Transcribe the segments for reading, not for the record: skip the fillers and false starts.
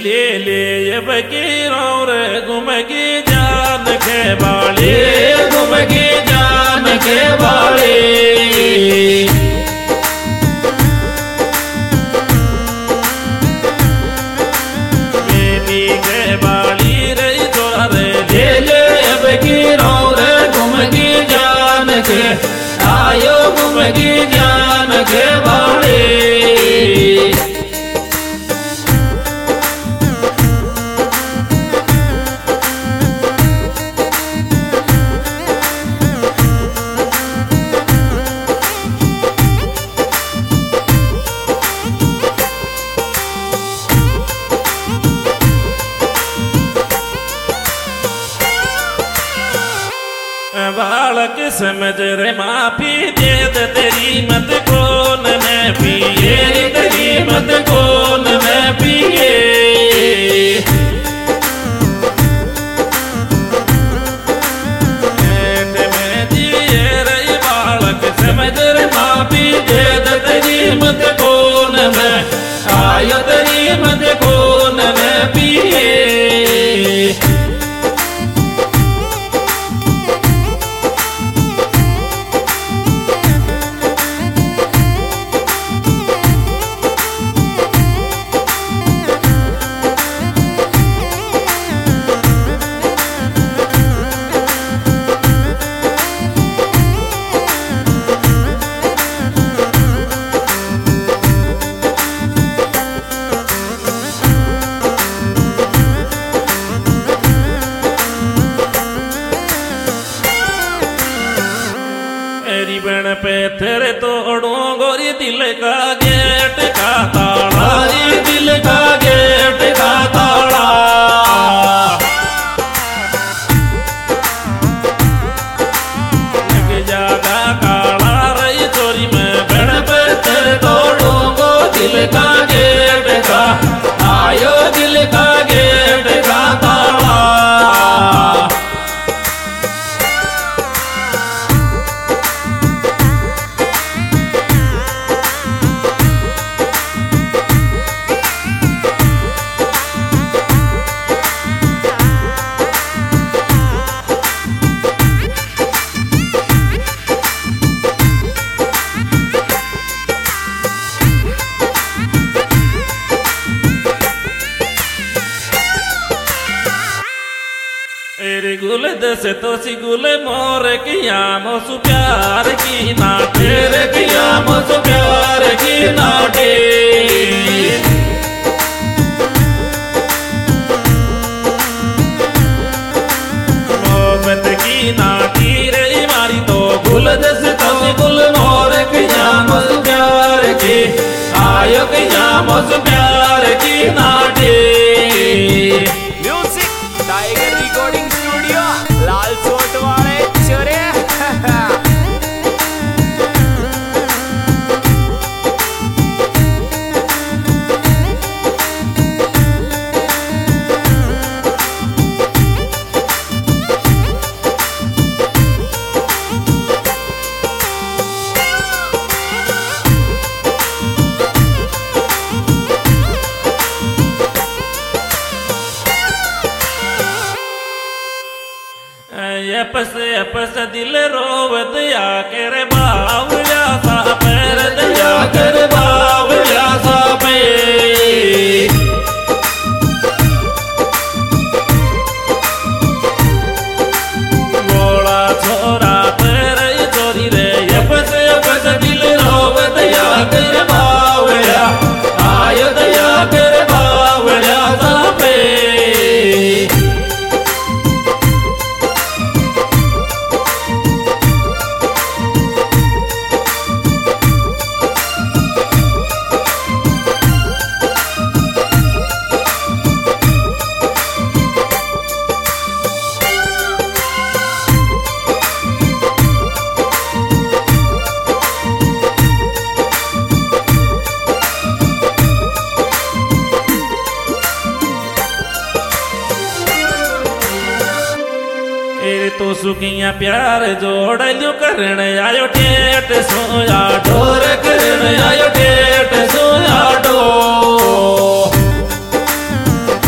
ले ले ये बकीरों रे घुमगी जान के बाले घुमगी जान के बाले बेबी के बाली रे तोरा रे ले ले ये बकीरों रे घुमगी जान के आयो घुमगी जान के बाले बालक समझ रे माफी दे दे तेरी मत कौन मैं पिए तेरी मत कौन मैं पिए मैं जिए रे बालक समझ रे माफी दे दे तेरी मत कौन मैं आयो तेरी मत कौन मैं पिए बन पे तेरे तोड़ो गोरी दिल का गेट का ताला दिल का गेट का ताला जागा काला रही चोरी में बन पे तेरे तोड़ो गो दिल का गेट का आयो दिल का गेट का ताला गुल दस तो सी गुल मोर किया मोसु प्यार की नाटे रे किया मोसु प्यार की नाटे मोहब्बत की नाटी रे मारी तो गुल दस तो सी गुल मोर किया मोसु प्यार की आयो किया मोसु प्यार की नाटे म्यूजिक टाइगर रिकॉर्डिंग स्टूडियो लाल सोट वाले चोरे अपस दिल रोवत या कर बावया सा पैर दया कर बावया सा पे बोला छोरा तेरे चोरी रे अपस दिल रोवत या कर बावया आयो दया कर बावया सा पे तो सुखिया प्यार जोड़ो करण आयो टेट सोया ढोर करण आयो टेट सोया डो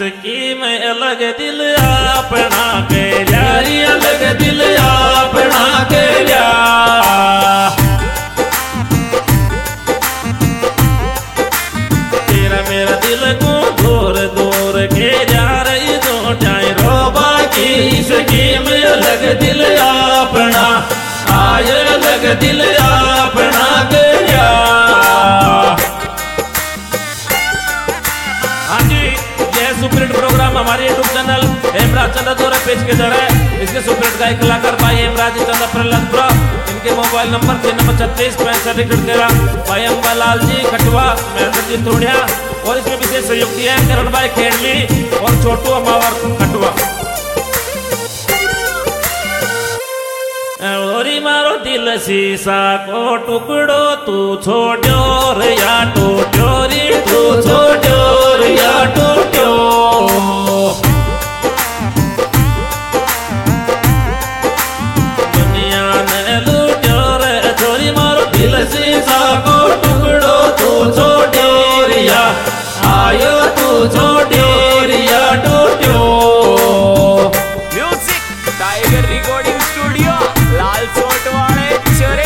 इसकी में अलग दिल अपना के यारी अलग दिल अपना के या तेरा मेरा दिल को दूर दूर के जा रही तो जाए रो बाकी इसकी में अलग दिल अपना आय अलग दिल अपना के या सुपरहिट प्रोग्राम हमारे यूट्यूब चैनल हेमराज चंदा द्वारा पेश किया जा रहा है। इसके सुपरहिट गायक कलाकार भाई हेमराज चंदा प्रहलादपुरा, इनके मोबाइल नंबर 9665 भाई अम्बालाल जी खटवा, महेंद्र जी थोड़िया और इसमें विशेष सहयोग दिया है करण भाई खेड़ली और छोटू अमावर खटवा। ओरी मारो दिल शीशा को टुकड़ो तू छोड़ो रे या टूटो रे तू छोड़ो रे या टूटो दुनिया ने लूटो रे छोरी मारो दिल शीशा को टुकड़ो तू छोड़ो रे या आयो तू छोड़ो रे या टूटो। म्यूजिक टाइगर रिकॉर्डिंग स्टूडियो लाल चोट वाले चरे।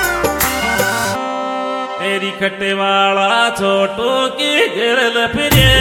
तेरी खट्टे वाला छोटू की गिरल फिरे